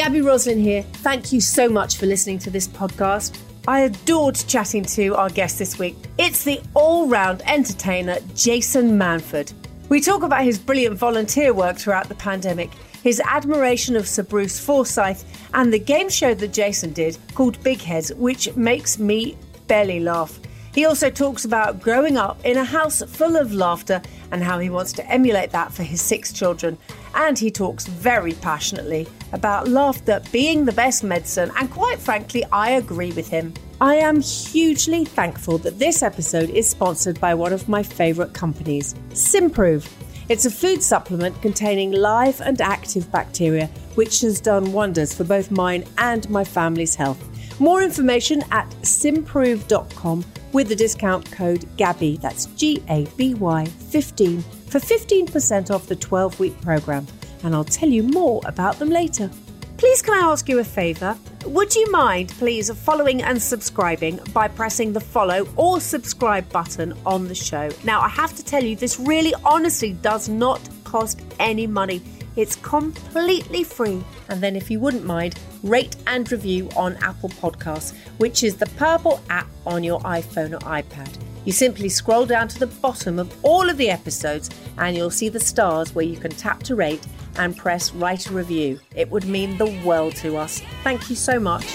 Gabby Roslin here. Thank you so much for listening to this podcast. I adored chatting to our guest this week. It's the all-round entertainer, Jason Manford. We talk about his brilliant volunteer work throughout the pandemic, his admiration of Sir Bruce Forsyth, and the game show that Jason did called Big Heads, which makes me belly laugh. He also talks about growing up in a house full of laughter and how he wants to emulate that for his 6 children. And he talks very passionately about laughter being the best medicine, and quite frankly, I agree with him. I am hugely thankful that this episode is sponsored by one of my favourite companies, Simprove. It's a food supplement containing live and active bacteria, which has done wonders for both mine and my family's health. More information at simprove.com with the discount code GABBY, that's GABY 15, for 15% off the 12-week programme. And I'll tell you more about them later. Please can I ask you a favour? Would you mind, please, following and subscribing by pressing the follow or subscribe button on the show? Now, I have to tell you, this really honestly does not cost any money. It's completely free. And then if you wouldn't mind, rate and review on Apple Podcasts, which is the purple app on your iPhone or iPad. You simply scroll down to the bottom of all of the episodes and you'll see the stars where you can tap to rate and press write a review. It would mean the world to us. Thank you so much.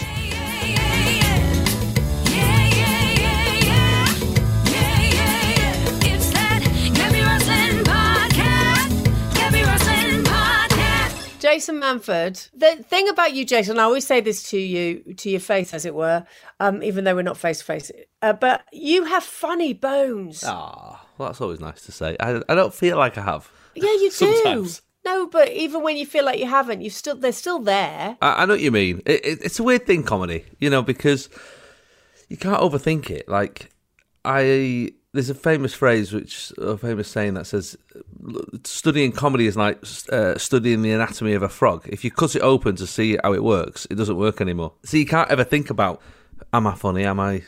Jason Manford. The thing about you, Jason, I always say this to you, to your face, as it were, even though we're not face to face, but you have funny bones. Ah, well, that's always nice to say. I don't feel like I have. Yeah, you Sometimes. do. No, but even when you feel like you haven't, they're still there. I know what you mean. It's a weird thing, comedy, because you can't overthink it. Like, there's a famous phrase, a famous saying that says, studying comedy is like studying the anatomy of a frog. If you cut it open to see how it works, it doesn't work anymore. So you can't ever think about, am I funny?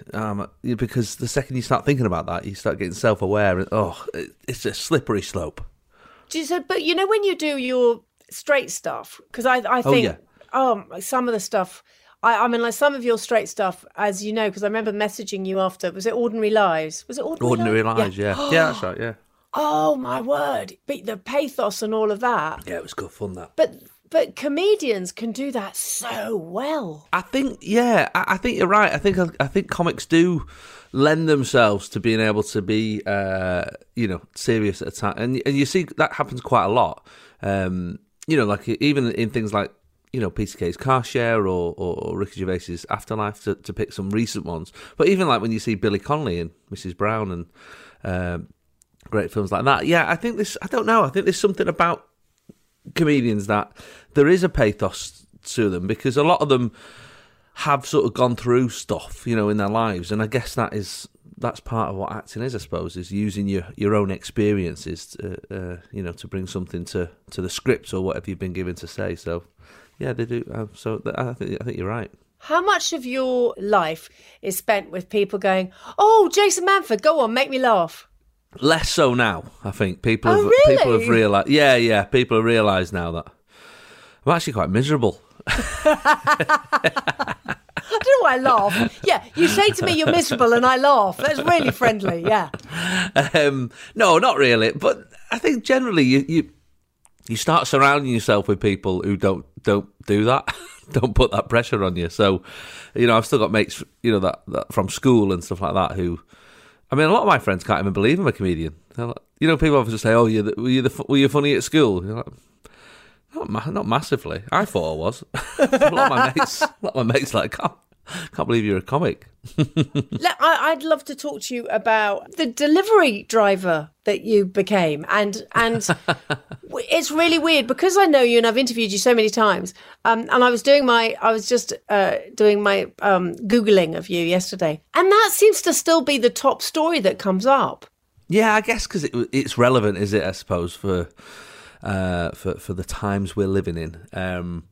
Because the second you start thinking about that, you start getting self-aware, and it's a slippery slope. But when you do your straight stuff, because I think, some of the stuff, I mean, like some of your straight stuff, as you know, because I remember messaging you after. Was it Ordinary Lives? Was it Ordinary Lives? Yeah. Yeah, that's right. Yeah. Oh my word! The pathos and all of that. Yeah, it was good fun, that. But comedians can do that so well. I think you're right. I think comics do lend themselves to being able to be, serious at a time, and you see that happens quite a lot. Like even in things like, Peter Kay's Car Share or Ricky Gervais's Afterlife, to pick some recent ones. But even like when you see Billy Connolly and Mrs. Brown and great films like that. Yeah, I think there's something about comedians that there is a pathos to them, because a lot of them have sort of gone through stuff, in their lives. And I guess that's part of what acting is, I suppose, is using your own experiences to bring something to the script or whatever you've been given to say. So yeah, they do. I think you're right. How much of your life is spent with people going, "Oh, Jason Manford, go on, make me laugh"? Less so now, I think. People have realised. Yeah, people have realised now that I'm actually quite miserable. I don't know why I laugh. Yeah, you say to me you're miserable and I laugh. That's really friendly, yeah. No, not really. But I think generally you start surrounding yourself with people who don't do that, don't put that pressure on you. So, I've still got mates, that from school and stuff like that who, I mean, a lot of my friends can't even believe I'm a comedian. Like, people often say, "Oh, were you funny at school?" You're like, not massively. I thought I was. a lot of my mates like, can't believe you're a comic. I'd love to talk to you about the delivery driver that you became, and it's really weird because I know you and I've interviewed you so many times. And I was just doing my Googling of you yesterday, and that seems to still be the top story that comes up. Yeah, I guess because it's relevant, is it? I suppose for the times we're living in.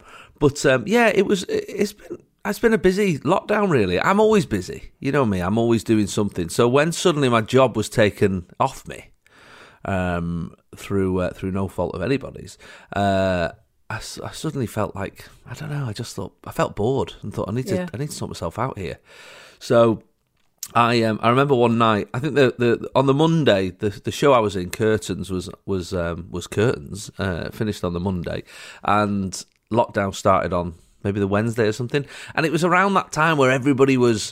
It's been a busy lockdown, really. I'm always busy. You know me, I'm always doing something. So when suddenly my job was taken off me through no fault of anybody's, I suddenly felt like, I don't know, I felt bored and thought I need to sort myself out here. So I remember one night, I think on the Monday, the show I was in, Curtains, was Curtains, finished on the Monday, and lockdown started on maybe the Wednesday or something, and it was around that time where everybody was,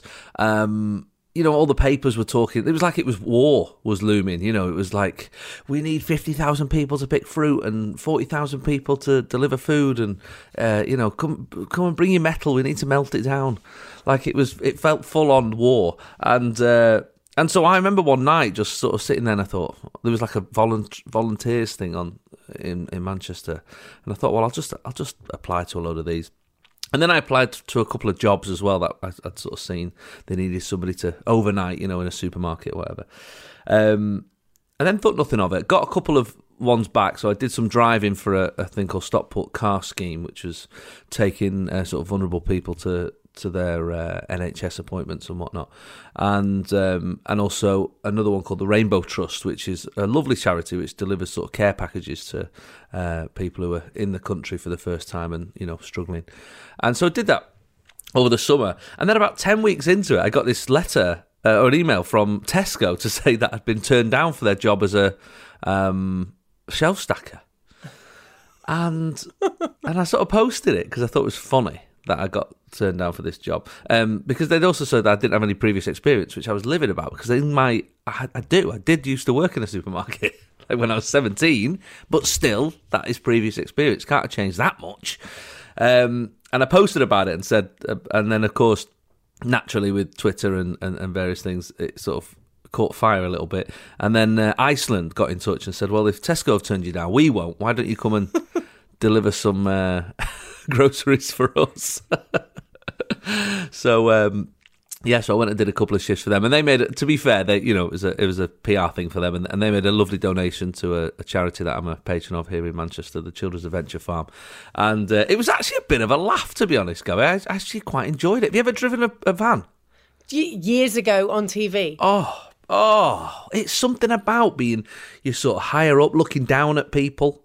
all the papers were talking. It was like war was looming. It was like, we need 50,000 people to pick fruit and 40,000 people to deliver food, and come and bring your metal. We need to melt it down. Like it felt full on war, and so I remember one night just sort of sitting there, and I thought there was like a volunteers thing on in Manchester, and I thought, well, I'll just apply to a load of these. And then I applied to a couple of jobs as well that I'd sort of seen. They needed somebody to overnight, in a supermarket or whatever. And then thought nothing of it. Got a couple of ones back. So I did some driving for a thing called Stockport Car Scheme, which was taking sort of vulnerable people to their NHS appointments and whatnot. And also another one called the Rainbow Trust, which is a lovely charity which delivers sort of care packages to people who are in the country for the first time and, struggling. And so I did that over the summer. And then about 10 weeks into it, I got this letter or an email from Tesco to say that I'd been turned down for their job as a shelf stacker. And I sort of posted it because I thought it was funny that I got turned down for this job, because they'd also said that I didn't have any previous experience, which I was livid about, because I did used to work in a supermarket like when I was 17, but still that is previous experience, can't have changed that much. And I posted about it and said, and then of course naturally with Twitter and various things, it sort of caught fire a little bit, and then Iceland got in touch and said, well, if Tesco have turned you down, we won't. Why don't you come and deliver some groceries for us? So so I went and did a couple of shifts for them, and they made it. To be fair, it was a PR thing for them, and they made a lovely donation to a charity that I'm a patron of here in Manchester, the Children's Adventure Farm, and it was actually a bit of a laugh, to be honest, Gabby. I actually quite enjoyed it. Have you ever driven a van? Years ago on TV. Oh, it's something about you're sort of higher up, looking down at people,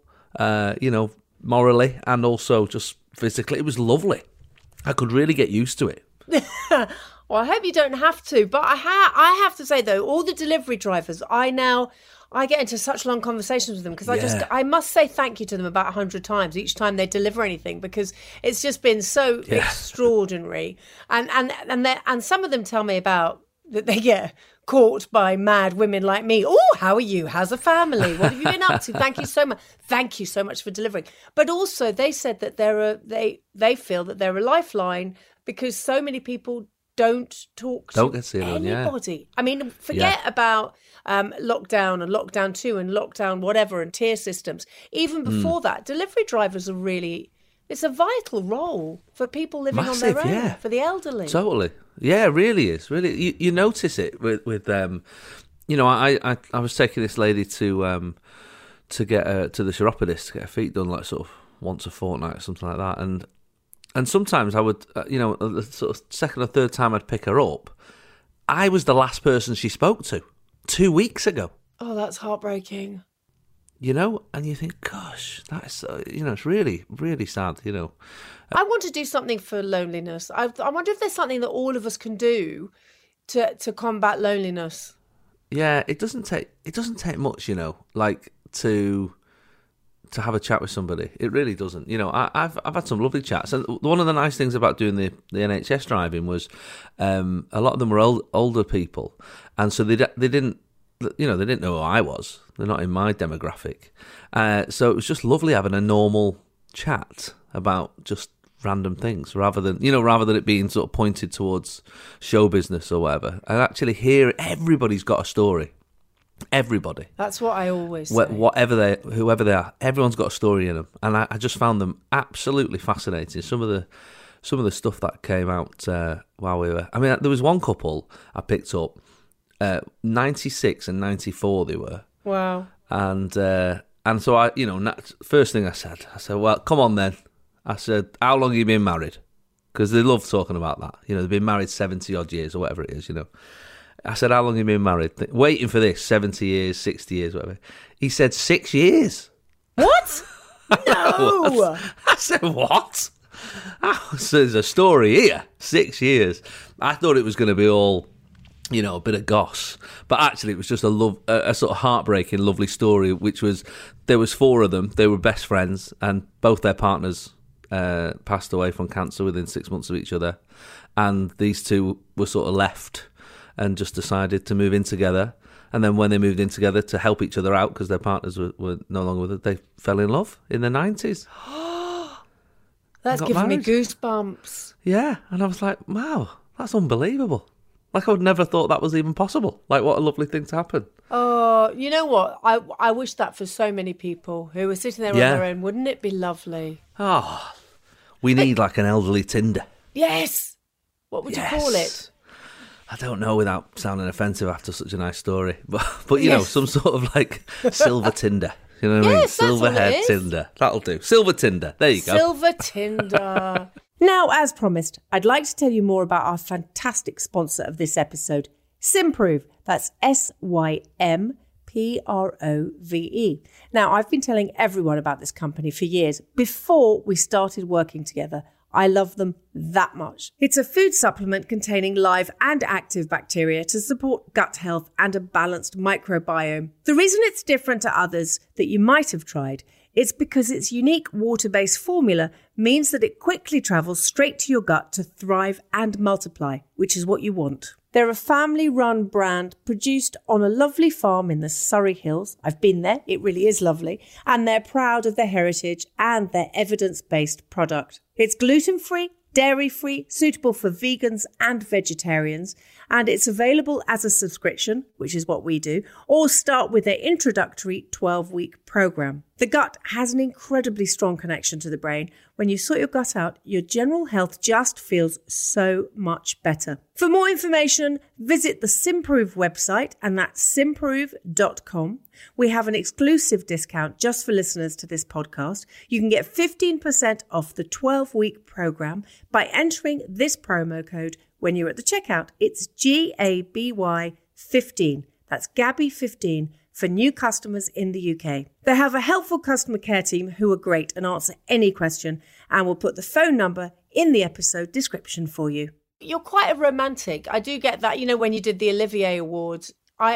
morally and also just physically. It was lovely. I could really get used to it. Well, I hope you don't have to, but I have to say though, all the delivery drivers, I get into such long conversations with them because I must say thank you to them about 100 times each time they deliver anything, because it's just been so extraordinary. And some of them tell me about that they get caught by mad women like me. Oh, how are you? How's the family? What have you been up to? Thank you so much. Thank you so much for delivering. But also they said that they feel that they're a lifeline because so many people don't talk to anybody. I mean, forget about lockdown and lockdown 2 and lockdown whatever and tier systems. Even before that, delivery drivers are really, it's a vital role for people living on their own, for the elderly. Totally. Yeah, it really is. Really, you notice it with I was taking this lady to get to the chiropodist to get her feet done, like sort of once a fortnight or something like that, and sometimes I would, the sort of second or third time I'd pick her up, I was the last person she spoke to 2 weeks ago. Oh, that's heartbreaking. And you think, gosh, that's, it's really, really sad, I want to do something for loneliness. I wonder if there's something that all of us can do to combat loneliness. Yeah, it doesn't take much, like to have a chat with somebody. It really doesn't. I've had some lovely chats, and one of the nice things about doing the NHS driving was a lot of them were older people, and so they didn't know who I was. They're not in my demographic, so it was just lovely having a normal chat about just random things rather than it being sort of pointed towards show business or whatever. And actually hear everybody's got a story. Everybody. That's what I always say. Whoever they are, everyone's got a story in them, and I just found them absolutely fascinating. Some of the stuff that came out while we were. I mean, there was one couple I picked up, 96 and 94 they were. Wow. And so I, first thing I said, well, come on then. I said, how long have you been married? Because they love talking about that. They've been married 70 odd years or whatever it is. I said, how long have you been married? Waiting for this, 70 years, 60 years, whatever. He said, 6 years. What? No. said, what? Oh, so there's a story here. 6 years. I thought it was going to be all, a bit of goss. But actually, it was just a sort of heartbreaking, lovely story, which was, there was 4 of them. They were best friends, and both their partners passed away from cancer within 6 months of each other. And these 2 were sort of left and just decided to move in together. And then when they moved in together to help each other out, because their partners were no longer with them, they fell in love in their 90s. That's giving me goosebumps. Yeah, and I was like, wow, that's unbelievable. Like, I would never thought that was even possible. Like, what a lovely thing to happen. Oh, you know what? I wish that for so many people who are sitting there on their own. Wouldn't it be lovely? Oh, we need like an elderly Tinder. Yes. What would you call it? I don't know without sounding offensive after such a nice story. But you know, some sort of like silver Tinder. You know what I mean? Silverhead Tinder. That'll do. Silver Tinder. There you go. Silver Tinder. Now, as promised, I'd like to tell you more about our fantastic sponsor of this episode, Symprove. That's SYMPROVE. Now, I've been telling everyone about this company for years before we started working together. I love them that much. It's a food supplement containing live and active bacteria to support gut health and a balanced microbiome. The reason it's different to others that you might have tried is because its unique water-based formula means that it quickly travels straight to your gut to thrive and multiply, which is what you want. They're a family-run brand produced on a lovely farm in the Surrey Hills. I've been there. It really is lovely. And they're proud of their heritage and their evidence-based product. It's gluten-free, dairy-free, suitable for vegans and vegetarians, and it's available as a subscription, which is what we do, or start with their introductory 12-week program. The gut has an incredibly strong connection to the brain. When you sort your gut out, your general health just feels so much better. For more information, visit the Symprove website, and that's symprove.com. We have an exclusive discount just for listeners to this podcast. You can get 15% off the 12-week program by entering this promo code when you're at the checkout. It's GABY15. That's Gabby15 for new customers in the UK. They have a helpful customer care team who are great and answer any question, and we'll put the phone number in the episode description for you. You're quite a romantic. I do get that. You know, when you did the Olivier Awards,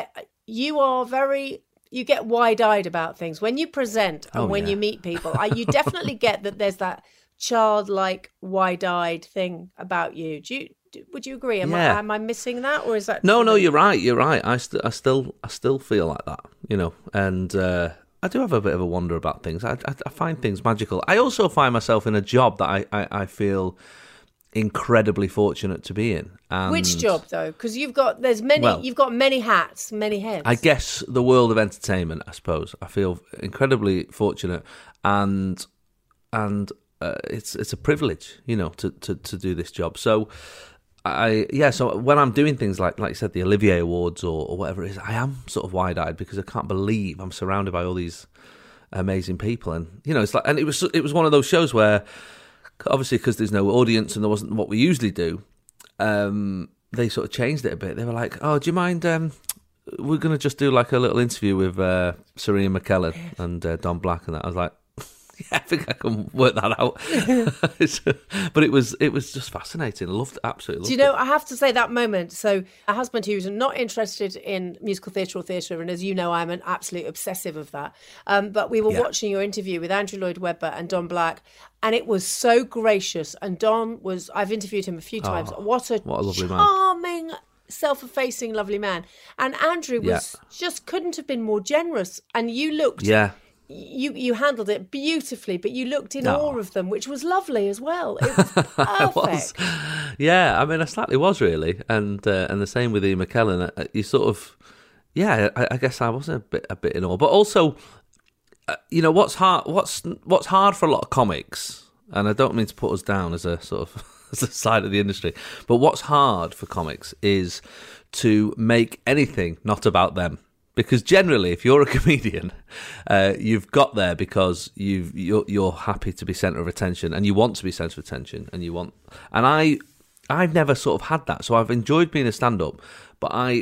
you get wide-eyed about things. When you present and when you meet people, you definitely get that there's that childlike, wide-eyed thing about you. Would you agree? Am I missing that, or is that? No, you're right. You're right. I still feel like that, you know, and I do have a bit of a wonder about things. I find things magical. I also find myself in a job that I feel incredibly fortunate to be in. And which job though? Because you've got many hats, many heads. I guess the world of entertainment. I suppose I feel incredibly fortunate, and it's a privilege, you know, to do this job. So so when I'm doing things like you said, the Olivier Awards or whatever it is, I am sort of wide-eyed because I can't believe I'm surrounded by all these amazing people, and you know, it's like, and it was one of those shows where, obviously, because there's no audience and there wasn't what we usually do, they sort of changed it a bit. They were like, "Oh, do you mind? We're going to just do like a little interview with Serena McKellen and Don Black," and that. I was like, "Yeah, I think I can work that out." But it was just fascinating. I absolutely loved it. Do you know, I have to say that moment. So a husband who's not interested in musical theatre or theatre, and as you know, I'm an absolute obsessive of that. But we were watching your interview with Andrew Lloyd Webber and Don Black, and it was so gracious. And I've interviewed him a few times. What a lovely charming, self-effacing, lovely man. And Andrew just couldn't have been more generous. And you looked... Yeah. You handled it beautifully, but you looked in awe of them, which was lovely as well. It was perfect. Yeah, I mean, I slightly was really, and the same with Ian McKellen. You sort of, I guess I was a bit in awe, but also, you know, what's hard for a lot of comics, and I don't mean to put us down as a sort of as a side of the industry, but what's hard for comics is to make anything not about them. Because generally, if you're a comedian, you've got there because you're happy to be centre of attention, and you want to be centre of attention, and I've never sort of had that. So I've enjoyed being a stand-up, but I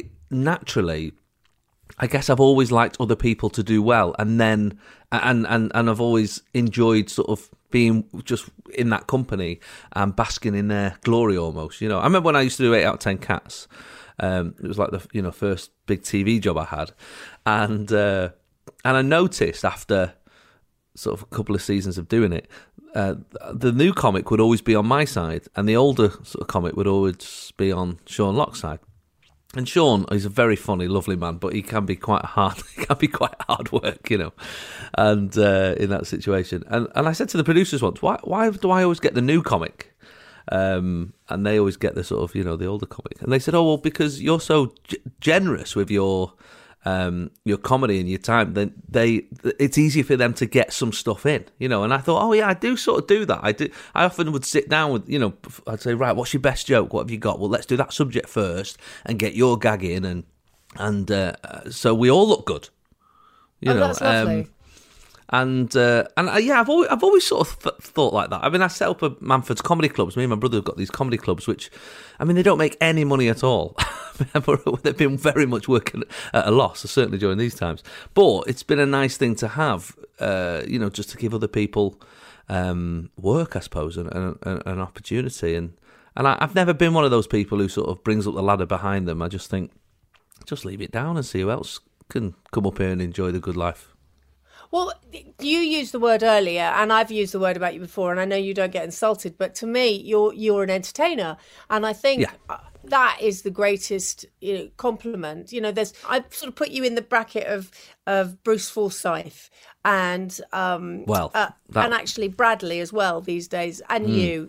guess I've always liked other people to do well, and then and I've always enjoyed sort of being just in that company and basking in their glory almost. I remember when I used to do 8 out of 10 Cats. It was like the first big TV job I had, and I noticed after sort of a couple of seasons of doing it, the new comic would always be on my side, and the older sort of comic would always be on Sean Locke's side. And Sean is a very funny, lovely man, but he can be quite hard. He can be quite hard work, and in that situation. And I said to the producers once, why do I always get the new comic? And they always get the sort of the older comic, and they said, oh well, because you're so generous with your comedy and your time, then it's easier for them to get some stuff in, and I thought, oh yeah, I do sort of do that. I often would sit down with, I'd say, right, what's your best joke, what have you got? Well, let's do that subject first and get your gag in, and so we all look good, that's lovely. Yeah, I've always sort of thought like that. I mean, I set up a Manford's comedy clubs. Me and my brother have got these comedy clubs, which, I mean, they don't make any money at all. They've been very much working at a loss, certainly during these times. But it's been a nice thing to have, just to give other people work, I suppose, and an opportunity. And I've never been one of those people who sort of brings up the ladder behind them. I just think, just leave it down and see who else can come up here and enjoy the good life. Well, you used the word earlier, and I've used the word about you before, and I know you don't get insulted, but to me, you're an entertainer, and I think that is the greatest compliment. I sort of put you in the bracket of Bruce Forsyth and and actually Bradley as well these days, and you're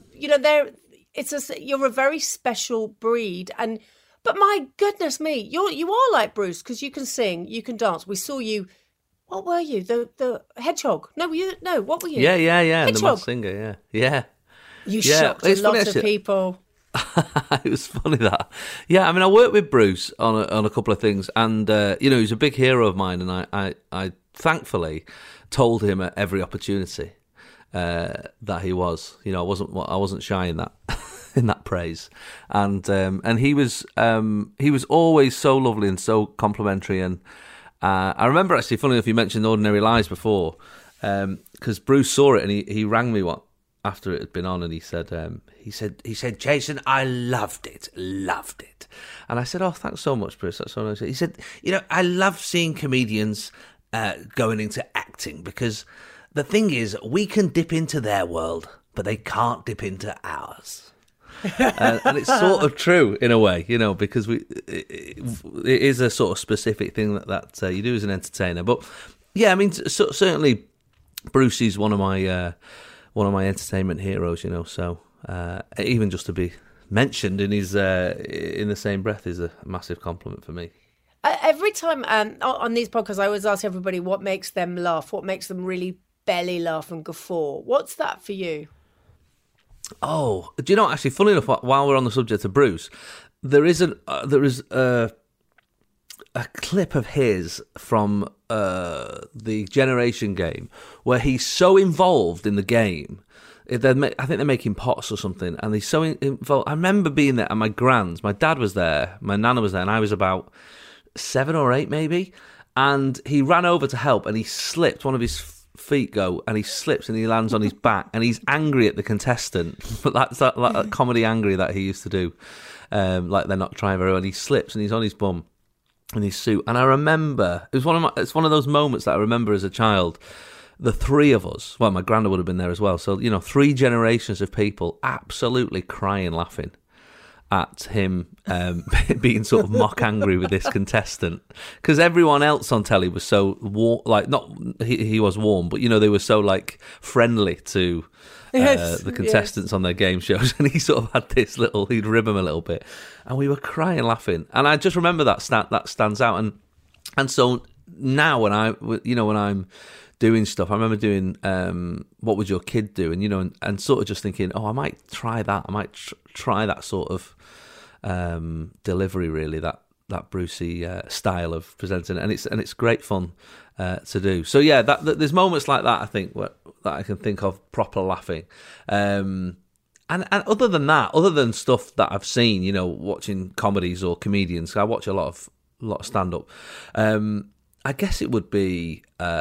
a very special breed, but my goodness me, you are like Bruce because you can sing, you can dance. We saw you. What were you? The hedgehog? No, what were you? Yeah. Hedgehog. And the Masked Singer, yeah. You shocked a lot of people. It was funny that. Yeah, I mean, I worked with Bruce on a couple of things, and he's a big hero of mine, and I thankfully told him at every opportunity that he was. I wasn't shy in that in that praise, and he was always so lovely and so complimentary. And I remember, actually, funny enough, you mentioned Ordinary Lies before, because Bruce saw it and he rang me after it had been on, and he said, Jason, I loved it. And I said, oh, thanks so much, Bruce. That's so nice. He said, I love seeing comedians going into acting, because the thing is, we can dip into their world, but they can't dip into ours. And it's sort of true in a way, because it is a sort of specific thing that you do as an entertainer. But yeah, I mean, certainly Bruce is one of my entertainment heroes, So even just to be mentioned in the same breath is a massive compliment for me. Every time on these podcasts, I always ask everybody what makes them laugh, what makes them really belly laugh and guffaw. What's that for you? Oh, do you know, actually, funny enough, while we're on the subject of Bruce, there is a clip of his from the Generation game where he's so involved in the game. I think they're making pots or something, and he's so involved. I remember being there, and my dad was there, my nana was there, and I was about 7 or 8 maybe, and he ran over to help, and he slipped, one of his feet go, and he slips and he lands on his back, and he's angry at the contestant. But that's that comedy angry that he used to do, like they're not trying very well. And he slips and he's on his bum in his suit. And I remember it's one of those moments that I remember as a child. The three of us, well, my granddad would have been there as well. So 3 generations of people absolutely crying, laughing at him being sort of mock angry with this contestant, because everyone else on telly was so warm, like he was warm, but they were so like friendly to the contestants on their game shows, and he sort of had this he'd rib them a little bit, and we were crying, laughing, and I just remember that stands out, and so now when I'm doing stuff, I remember doing What Would Your Kid Do, and sort of just thinking, oh, I might try that. I might try that sort of delivery, really, that Brucey style of presenting it, and it's great fun to do. So yeah, there's moments like that, I think, that I can think of proper laughing. And other than that, other than stuff that I've seen, watching comedies or comedians, I watch a lot of stand up. I guess it would be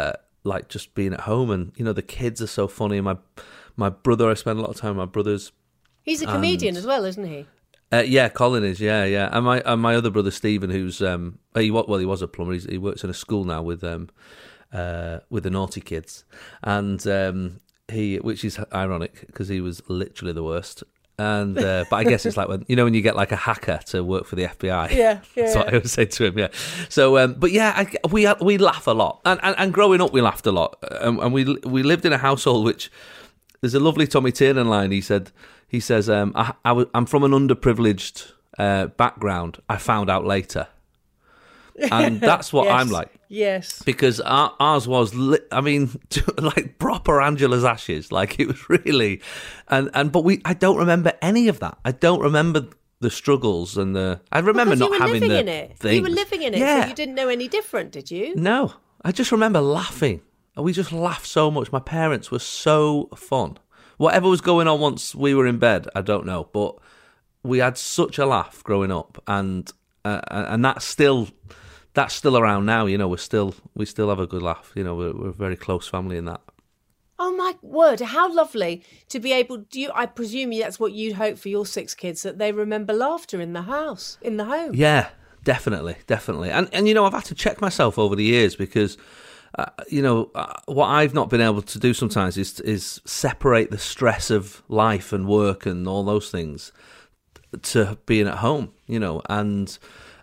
like just being at home, and the kids are so funny. And my brother, I spend a lot of time with my brothers. He's a comedian as well, isn't he? Yeah, Colin is. Yeah. And my other brother Stephen, who's he was a plumber. He works in a school now with the naughty kids, and which is ironic because he was literally the worst. And but I guess it's like when you get like a hacker to work for the FBI. Yeah. That's what I always say to him. Yeah. So, but yeah, we laugh a lot, and growing up we laughed a lot, and we lived in a household which there's a lovely Tommy Tiernan line. He says, I'm from an underprivileged background. I found out later. And that's what Yes. I'm like. Yes. Because ours was, like proper Angela's Ashes. Like it was really, but I don't remember any of that. I don't remember the struggles and I remember not having the things. You were living in it, Yeah. so you didn't know any different, did you? No, I just remember laughing. We just laughed so much. My parents were so fun. Whatever was going on once we were in bed, I don't know, but we had such a laugh growing up, and that's still around now. We still have a good laugh. We're a very close family in that. Oh my word! How lovely to be able. I presume that's what you'd hope for your 6 kids, that they remember laughter in the house, in the home. Yeah, definitely. And I've had to check myself over the years because. What I've not been able to do sometimes is separate the stress of life and work and all those things to being at home, and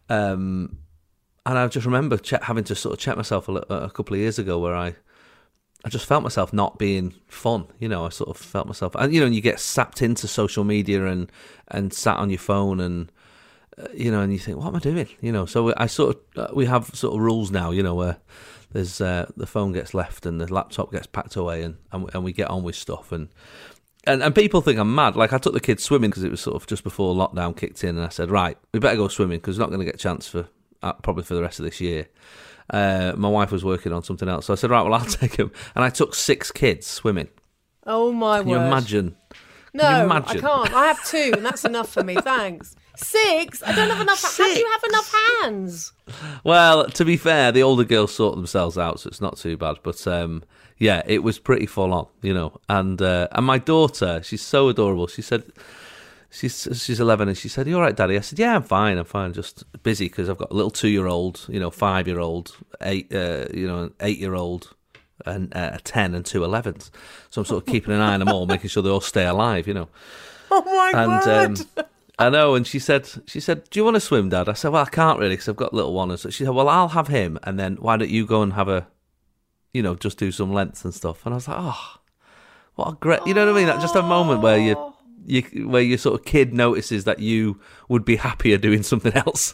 I just remember having to sort of check myself a couple of years ago where I just felt myself not being fun, I sort of felt myself, and you get sapped into social media and sat on your phone and and you think, what am I doing? So I we have sort of rules now, where there's the phone gets left and the laptop gets packed away, and we get on with stuff, and people think I'm mad. Like I took the kids swimming because it was sort of just before lockdown kicked in, and I said, right, we better go swimming because we're not going to get a chance for probably for the rest of this year. My wife was working on something else, so I said, right, well, I'll take them, and I took 6 kids swimming. Oh my word! Can you imagine? No, I can't. I have 2, and that's enough for me. Thanks. 6? I don't have enough. 6? How do you have enough hands? Well, to be fair, the older girls sort themselves out, so it's not too bad. But yeah, it was pretty full on, And my daughter, she's so adorable. She said, she's 11, and she said, "You all right, Daddy?" I said, "Yeah, I'm fine. I'm fine. Just busy because I've got a little 2-year-old, 5-year-old, 8-year-old." And 10 and 2 11s. So I'm sort of keeping an eye on them all, making sure they all stay alive, Oh my word! I know. And she said, "Do you want to swim, Dad?" I said, "Well, I can't really because I've got a little one." And so she said, "Well, I'll have him, and then why don't you go and have a, just do some lengths and stuff?" And I was like, "Oh, what a great," you know what I mean? That just a moment where where your sort of kid notices that you would be happier doing something else.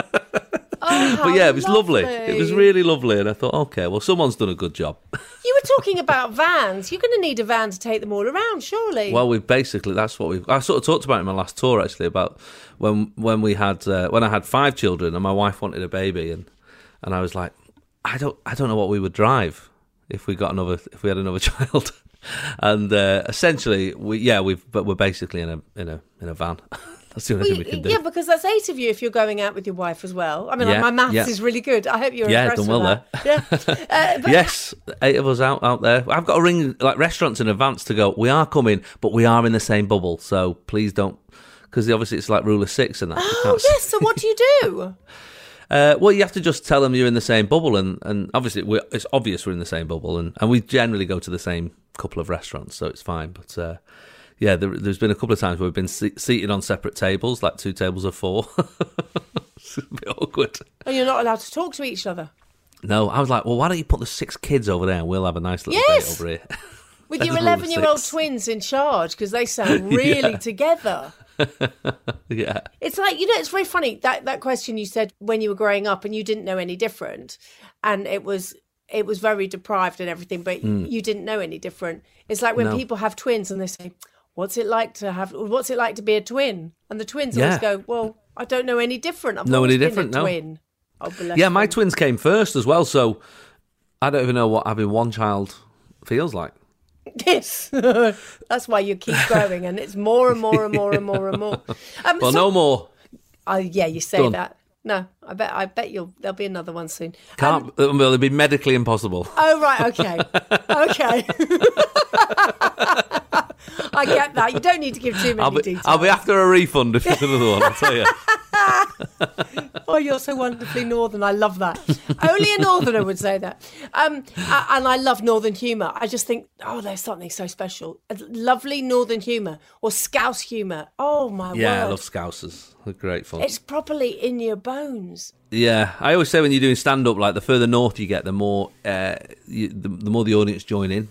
But yeah, it was lovely. It was really lovely, and I thought, okay, well, someone's done a good job. You were talking about vans. You're going to need a van to take them all around, surely. Well, that's what I sort of talked about in my last tour, actually, about when I had 5 children and my wife wanted a baby, and I was like, I don't know what we would drive if we had another child, and essentially we're basically in a van. That's the only thing we can do. Yeah, because that's 8 of you if you're going out with your wife as well. I mean, my maths is really good. I hope you're impressed done well with that. Yeah. Yes, 8 of us out there. I've got to ring like restaurants in advance to go, we are coming, but we are in the same bubble, so please don't, because obviously it's like rule of 6 and that. Oh, yes, so what do you do? Well, you have to just tell them you're in the same bubble, and obviously it's obvious we're in the same bubble, and we generally go to the same couple of restaurants, so it's fine, but... yeah, there's been a couple of times where we've been seated on separate tables, like 2 tables of 4. It's a bit awkward. And you're not allowed to talk to each other. No, I was like, well, why don't you put the 6 kids over there and we'll have a nice little date over here. With your 11-year-old twins in charge, because they sound really together. Yeah. It's like, it's very funny, that question you said when you were growing up and you didn't know any different. And it was very deprived and everything, but you didn't know any different. It's like when people have twins and they say, what's it like to be a twin? And the twins always go, well, I don't know any different. I've always been a twin. Oh, bless them. My twins came first as well, so I don't even know what having one child feels like. Yes. That's why you keep growing, and it's more and more and more and more and more. No more. Yeah, you say Done. that. No, I bet there'll be another one soon. Well, it'll be medically impossible. Oh, right, okay. Okay. I get that. You don't need to give too many details. I'll be after a refund if it's another one, I'll tell you. Oh, you're so wonderfully northern. I love that. Only a northerner would say that. And I love northern humour. I just think, there's something so special. Lovely northern humour or Scouse humour. Oh, my word. Yeah, I love Scousers. They're great fun. It's properly in your bones. Yeah, I always say when you're doing stand-up, like the further north you get, the more the more the audience join in,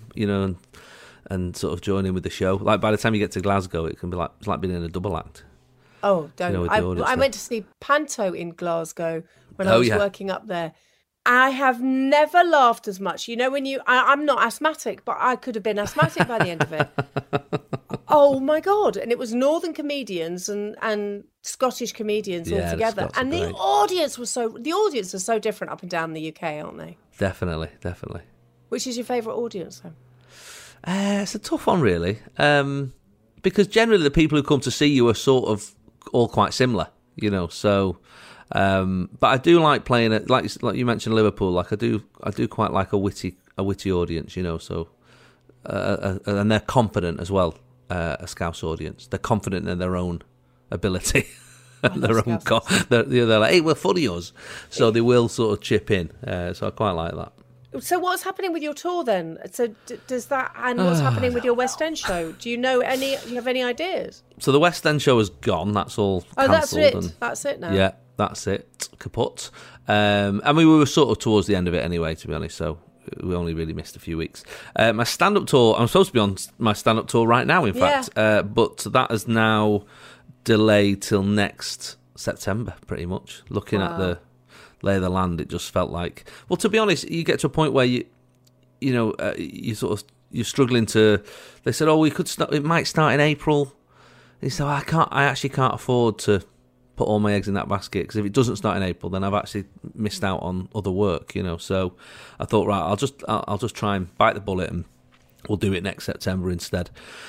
and sort of join in with the show. Like by the time you get to Glasgow, it can be like, it's like being in a double act. Oh, don't. I went to see Panto in Glasgow when I was working up there. I have never laughed as much. I'm not asthmatic, but I could have been asthmatic by the end of it. Oh, my God. And it was northern comedians and Scottish comedians all together. And the audience are so different up and down the UK, aren't they? Definitely. Which is your favourite audience, then? It's a tough one, really. Because generally the people who come to see you are sort of all quite similar, so... but I do like playing it, like you mentioned Liverpool. Like I do quite like a witty audience, so and they're confident as well. A Scouse audience, they're confident in their own ability, their own. They're like, hey, we're funny us, so they will sort of chip in. So I quite like that. So what's happening with your tour then? So does that, and what's happening with your West End show? Do you have any ideas? So the West End show is gone. That's all cancelled. That's it. That's it now. Yeah. That's it, kaput. We were sort of towards the end of it anyway, to be honest, so we only really missed a few weeks. My stand-up tour, I'm supposed to be on my stand-up tour right now, in fact, but that is now delayed till next September, pretty much. Looking at the lay of the land, it just felt like... Well, to be honest, you get to a point where you're struggling to... They said, it might start in April. And you said, I actually can't afford to put all my eggs in that basket, because if it doesn't start in April, then I've actually missed out on other work, So I thought, right, I'll just try and bite the bullet, and we'll do it next September instead.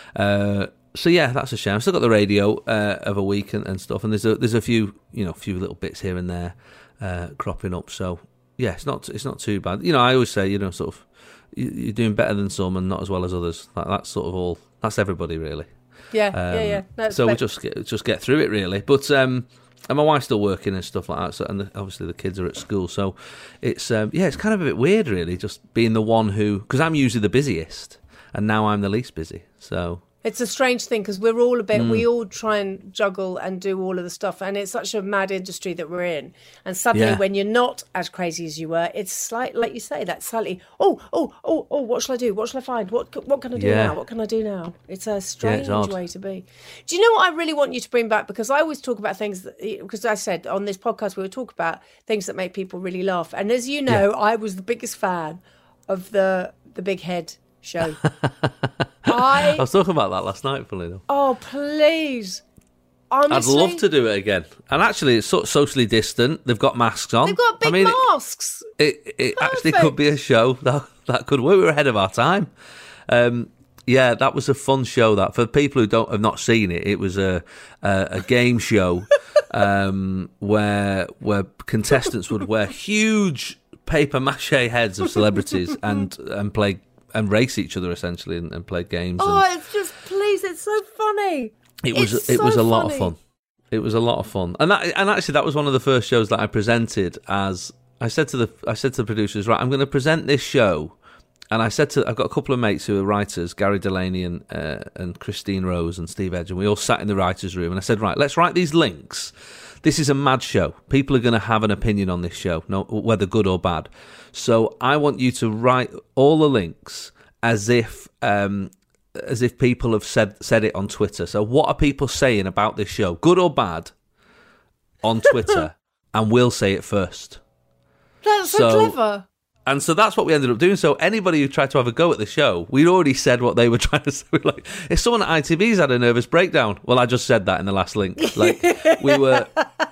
So yeah, that's a shame. I've still got the radio of a week and stuff, and there's a few few little bits here and there cropping up. So yeah, it's not too bad. I always say sort of you're doing better than some and not as well as others. That's sort of all. That's everybody really. Yeah. So we just get through it really. But and my wife's still working and stuff like that. So, and obviously the kids are at school. So it's it's kind of a bit weird really, just being the one who, because I'm usually the busiest, and now I'm the least busy. So it's a strange thing, because we're all we all try and juggle and do all of the stuff, and it's such a mad industry that we're in. And suddenly, when you're not as crazy as you were, it's slightly, like you say, that slightly, what shall I do? What shall I find? What can I do now? What can I do now? It's a strange way to be. Do you know what I really want you to bring back? Because I always talk about things because I said on this podcast we would talk about things that make people really laugh. And as you know, I was the biggest fan of the Big Head show. I was talking about that last night, fully enough. Oh, please. Honestly, I'd love to do it again. And actually, it's sort of socially distant. They've got masks on. They've got big masks. It actually could be a show that could work. We were ahead of our time. Yeah, that was a fun show. That for people who have not seen it, it was a game show where contestants would wear huge paper mache heads of celebrities and play and race each other essentially and play games. It's so funny. It was a lot of fun. It was a lot of fun, and actually that was one of the first shows that I presented. As I said to the producers, right, I'm going to present this show, and I've got a couple of mates who are writers, Gary Delaney and Christine Rose and Steve Edge, and we all sat in the writers' room, and I said, right, let's write these links. This is a mad show. People are going to have an opinion on this show, whether good or bad. So I want you to write all the links as if people have said it on Twitter. So what are people saying about this show, good or bad, on Twitter? And we'll say it first. That's so clever. And so that's what we ended up doing. So anybody who tried to have a go at the show, we'd already said what they were trying to say. Like, if someone at ITV's had a nervous breakdown, well, I just said that in the last link. Like, we were,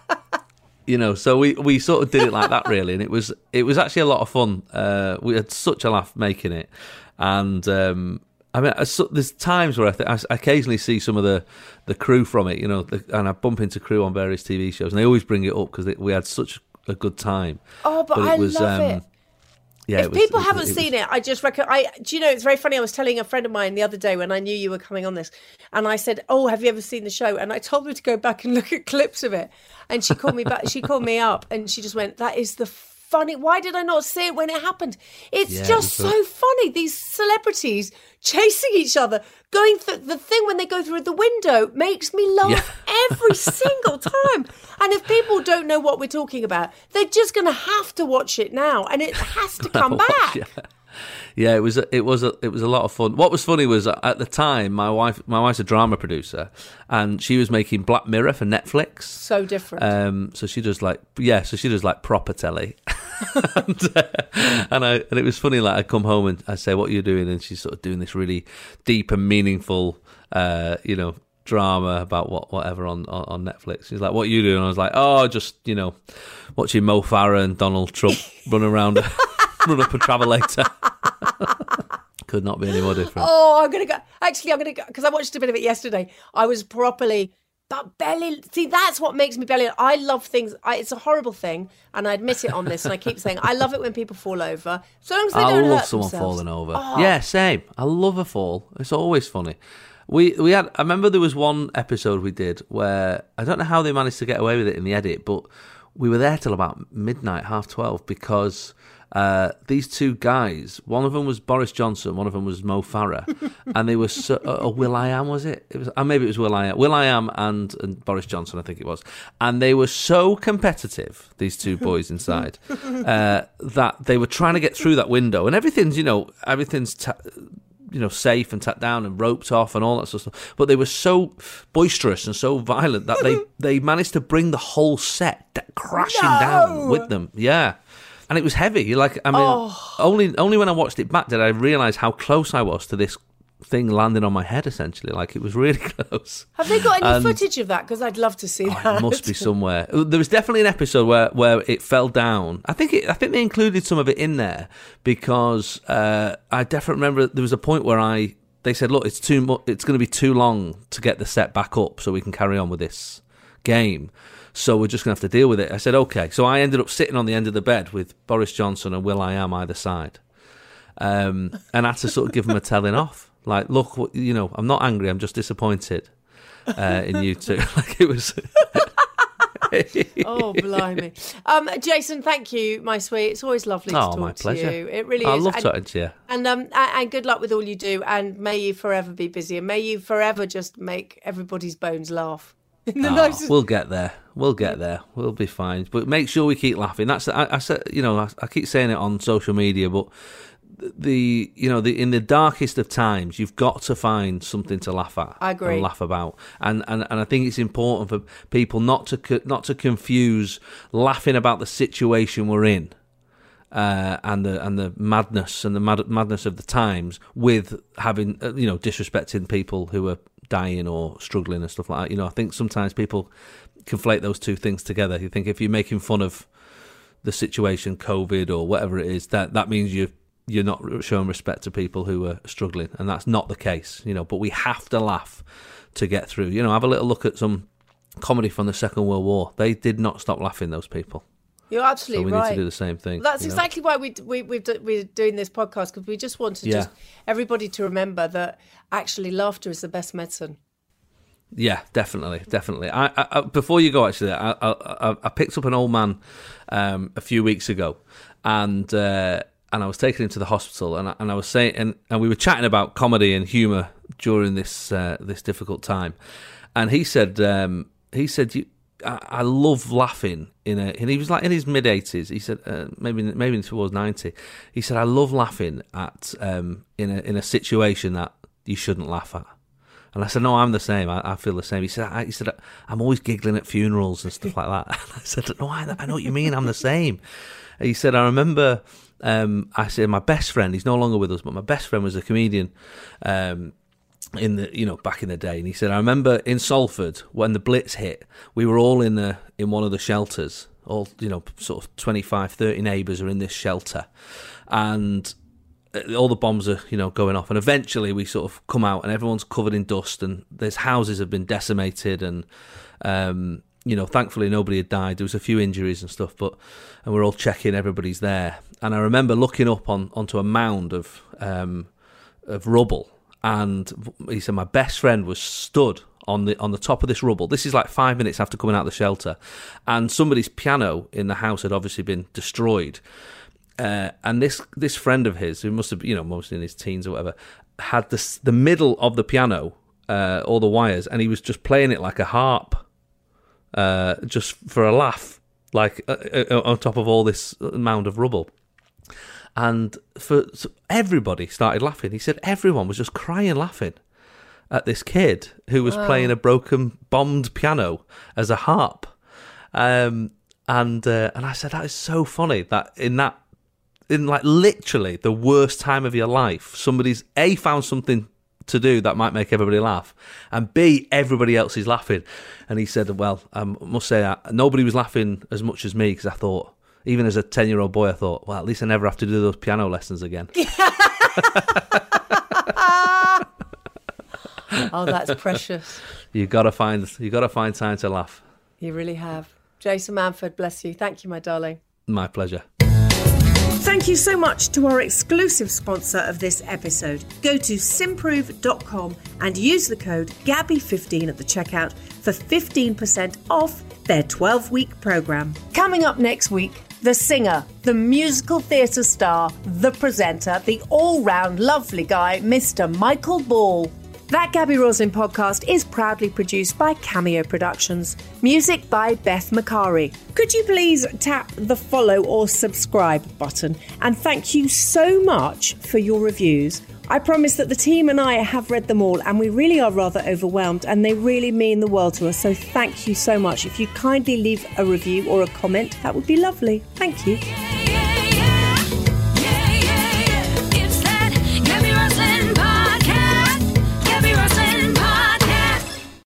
so we sort of did it like that, really. And it was actually a lot of fun. We had such a laugh making it. And I mean, there's times where I occasionally see some of the crew from it, and I bump into crew on various TV shows, and they always bring it up because we had such a good time. Oh, but I love it. Yeah, if people haven't seen it, I just reckon. Do you know? It's very funny. I was telling a friend of mine the other day when I knew you were coming on this, and I said, "Oh, have you ever seen the show?" And I told her to go back and look at clips of it. And she called me back. She called me up, and she just went, "That is the funny. Why did I not see it when it happened? It's just so funny. These celebrities chasing each other, going through the thing when they go through the window makes me laugh every single time. And if people don't know what we're talking about, they're just going to have to watch it now, and it has to come back. Yeah, it was a lot of fun. What was funny was at the time my wife's a drama producer, and she was making Black Mirror for Netflix. So different. So she does like proper telly, and it was funny. Like I come home and I say, "What are you doing?" And she's sort of doing this really deep and meaningful, drama about whatever on Netflix. She's like, "What are you doing?" And I was like, "Oh, just watching Mo Farah and Donald Trump run around." Run up a travelator. Could not be any more different. Oh, I'm going to go. Actually, I'm going to go because I watched a bit of it yesterday. I was properly, but belly. See, that's what makes me belly. I love things. It's a horrible thing, and I admit it on this, and I keep saying I love it when people fall over. So long as they don't hurt themselves. I love someone falling over. Oh. Yeah, same. I love a fall. It's always funny. We had. I remember there was one episode we did where I don't know how they managed to get away with it in the edit, but we were there till about midnight, 12:30, because. These two guys, one of them was Boris Johnson, one of them was Mo Farah, and they were Will.i.am, was it? Maybe it was Will.i.am. Will.i.am and Boris Johnson, I think it was. And they were so competitive, these two boys inside, that they were trying to get through that window, and everything's safe and tacked down and roped off and all that sort of stuff. But they were so boisterous and so violent that they managed to bring the whole set crashing down with them. Yeah. And it was heavy. Only when I watched it back did I realise how close I was to this thing landing on my head, essentially. Like, it was really close. Have they got any footage of that? Because I'd love to see that. It must be somewhere. There was definitely an episode where it fell down. I think they included some of it in there because I definitely remember there was a point where they said, look, it's going to be too long to get the set back up so we can carry on with this game. So we're just going to have to deal with it. I said, okay. So I ended up sitting on the end of the bed with Boris Johnson and Will.i.am either side. And I had to sort of give them a telling off. Like, look, I'm not angry. I'm just disappointed in you two. Like, it was... Oh, blimey. Jason, thank you, my sweet. It's always lovely to talk my pleasure. to you. It really I is. love talking to you. And good luck with all you do. And may you forever be busy. And may you forever just make everybody's bones laugh. We'll get there. We'll be fine. But make sure we keep laughing. That's I said. I keep saying it on social media, but in the darkest of times, you've got to find something to laugh at. I agree. And laugh about. And I think it's important for people not to confuse laughing about the situation we're in. And the madness and the madness of the times with having disrespecting people who are dying or struggling and stuff like that. I think sometimes people conflate those two things together. You think if you're making fun of the situation, COVID or whatever it is, that means you're not showing respect to people who are struggling, and that's not the case. But we have to laugh to get through. Have a little look at some comedy from the Second World War. They did not stop laughing, those people. You're absolutely right. So we need to do the same thing. That's exactly why we're doing this podcast, because we just want to just everybody to remember that actually laughter is the best medicine. Yeah, definitely. I before you go, actually, I picked up an old man a few weeks ago, and I was taking him to the hospital, and I was saying, and we were chatting about comedy and humour during this difficult time, and he said I love laughing and he was like in his mid-80s. He said maybe towards 90. He said I love laughing at in a situation that you shouldn't laugh at. And I said, no, I'm the same. I feel the same. He said I'm always giggling at funerals and stuff like that. I said, no, I know what you mean. I'm the same. He said, I remember. I said my best friend. He's no longer with us, but my best friend was a comedian. In the back in the day, and he said I remember in Salford when the Blitz hit, we were all in one of the shelters, all sort of 25-30 neighbours are in this shelter, and all the bombs are, going off, and eventually we sort of come out and everyone's covered in dust and there's houses have been decimated and, thankfully nobody had died. There was a few injuries and stuff, and we're all checking, everybody's there. And I remember looking up onto a mound of rubble, and he said my best friend was stood on the top of this rubble. This is like 5 minutes after coming out of the shelter, and somebody's piano in the house had obviously been destroyed. And this friend of his, who must have, mostly in his teens or whatever, had the middle of the piano, all the wires, and he was just playing it like a harp, just for a laugh, like on top of all this mound of rubble. And so everybody started laughing. He said everyone was just crying laughing at this kid who was playing a broken, bombed piano as a harp. And I said, that is so funny that in like literally the worst time of your life, somebody's A, found something to do that might make everybody laugh, and B, everybody else is laughing. And he said, well, I must say that nobody was laughing as much as me, because I thought, even as a 10-year-old boy, I thought, well, at least I never have to do those piano lessons again. Oh, that's precious. You gotta find time to laugh. You really have. Jason Manford, bless you. Thank you, my darling. My pleasure. Thank you so much to our exclusive sponsor of this episode. Go to simprove.com and use the code GABBY15 at the checkout for 15% off their 12-week programme. Coming up next week, the singer, the musical theatre star, the presenter, the all-round lovely guy, Mr. Michael Ball. That Gabby Roslin podcast is proudly produced by Cameo Productions. Music by Beth Macari. Could you please tap the follow or subscribe button? And thank you so much for your reviews. I promise that the team and I have read them all, and we really are rather overwhelmed, and they really mean the world to us. So thank you so much. If you kindly leave a review or a comment, that would be lovely. Thank you.